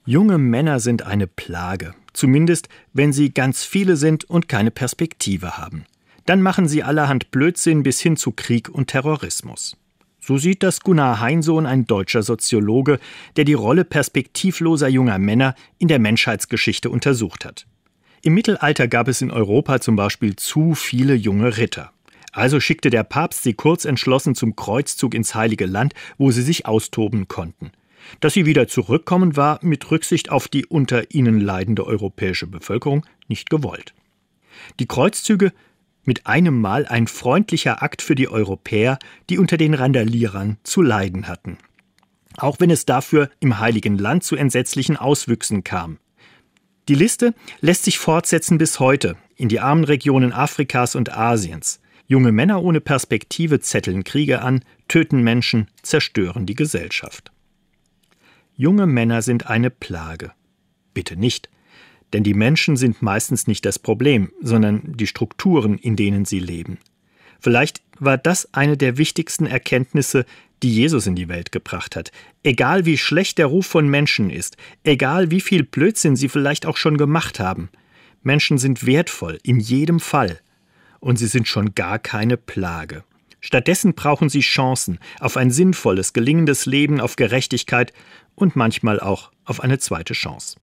Junge Männer sind eine Plage, zumindest wenn sie ganz viele sind und keine Perspektive haben. Dann machen sie allerhand Blödsinn bis hin zu Krieg und Terrorismus. So sieht das Gunnar Heinsohn, ein deutscher Soziologe, der die Rolle perspektivloser junger Männer in der Menschheitsgeschichte untersucht hat. Im Mittelalter gab es in Europa zum Beispiel zu viele junge Ritter. Also schickte der Papst sie kurzentschlossen zum Kreuzzug ins Heilige Land, wo sie sich austoben konnten. Dass sie wieder zurückkommen, war mit Rücksicht auf die unter ihnen leidende europäische Bevölkerung nicht gewollt. Die Kreuzzüge mit einem Mal ein freundlicher Akt für die Europäer, die unter den Randalierern zu leiden hatten. Auch wenn es dafür im Heiligen Land zu entsetzlichen Auswüchsen kam. Die Liste lässt sich fortsetzen bis heute, in die armen Regionen Afrikas und Asiens. Junge Männer ohne Perspektive zetteln Kriege an, töten Menschen, zerstören die Gesellschaft. Junge Männer sind eine Plage. Bitte nicht, denn die Menschen sind meistens nicht das Problem, sondern die Strukturen, in denen sie leben. Vielleicht war das eine der wichtigsten Erkenntnisse, die Jesus in die Welt gebracht hat. Egal wie schlecht der Ruf von Menschen ist, egal wie viel Blödsinn sie vielleicht auch schon gemacht haben, Menschen sind wertvoll, in jedem Fall. Und sie sind schon gar keine Plage. Stattdessen brauchen sie Chancen auf ein sinnvolles, gelingendes Leben, auf Gerechtigkeit und manchmal auch auf eine zweite Chance.